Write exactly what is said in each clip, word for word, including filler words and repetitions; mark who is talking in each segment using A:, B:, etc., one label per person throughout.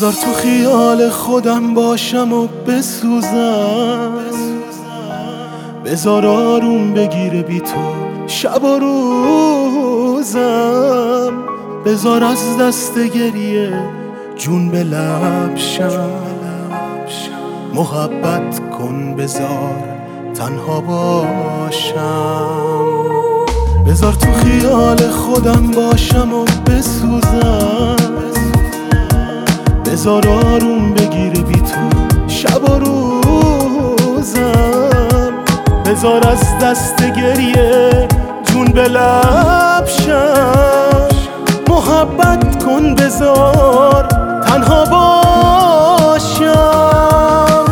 A: بذار تو خیال خودم باشم و بسوزم، بذار آروم بگیره بی تو شب و روزم، بذار از دست گریه جون به لب شم، محبت کن بذار تنها باشم، بذار تو خیال خودم باشم و بسوزم، بذار آروم بگیره بی تو شب و روزم، بذار از دست گریه جون به لب شم، محبت کن بذار تنها باشم.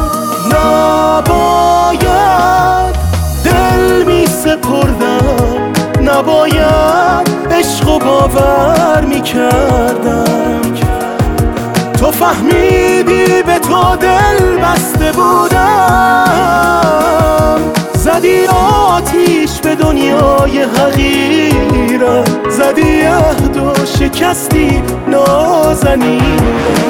A: نباید دل می سپردم، نباید عشق و باور می کردم، تو فهمیدی به تو دل بسته بودم، زدی آتیش به دنیای حقیرم، زدی عهد و شکستی نازنینم.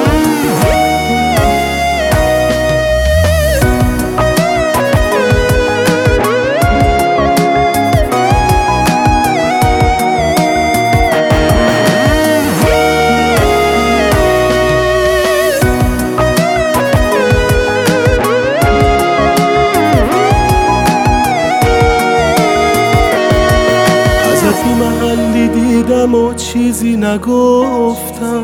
A: محلی دیدم و چیزی نگفتم،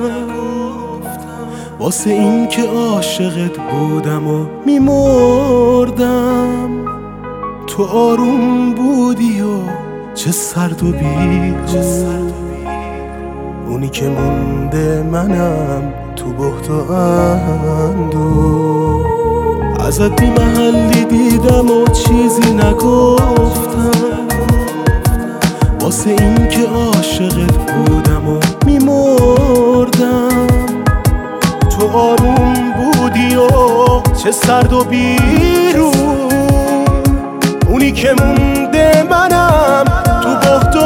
A: واسه این که عاشقت بودم و میمردم، تو آروم بودی و چه سرد و بیرون، اونی که مونده منم تو بهت و اندوه، ازت بی محلی دیدم و چیزی نگفتم، واسه این که عاشقت بودم و میمردم، تو آروم بودی و چه سرد و بیرون، اونی که مونده منم تو بهت و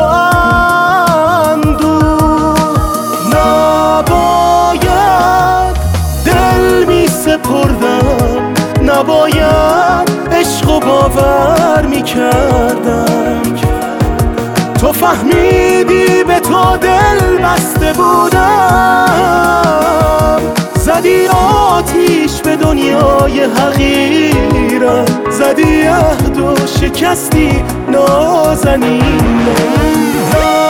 A: اندوه. نباید دل می سپردم، نباید عشق و باور می کردم، تو فهمیدی به تو دل بسته بودم، زدی آتیش به دنیای حقیرم، زدی عهد و شکستی نازنینم.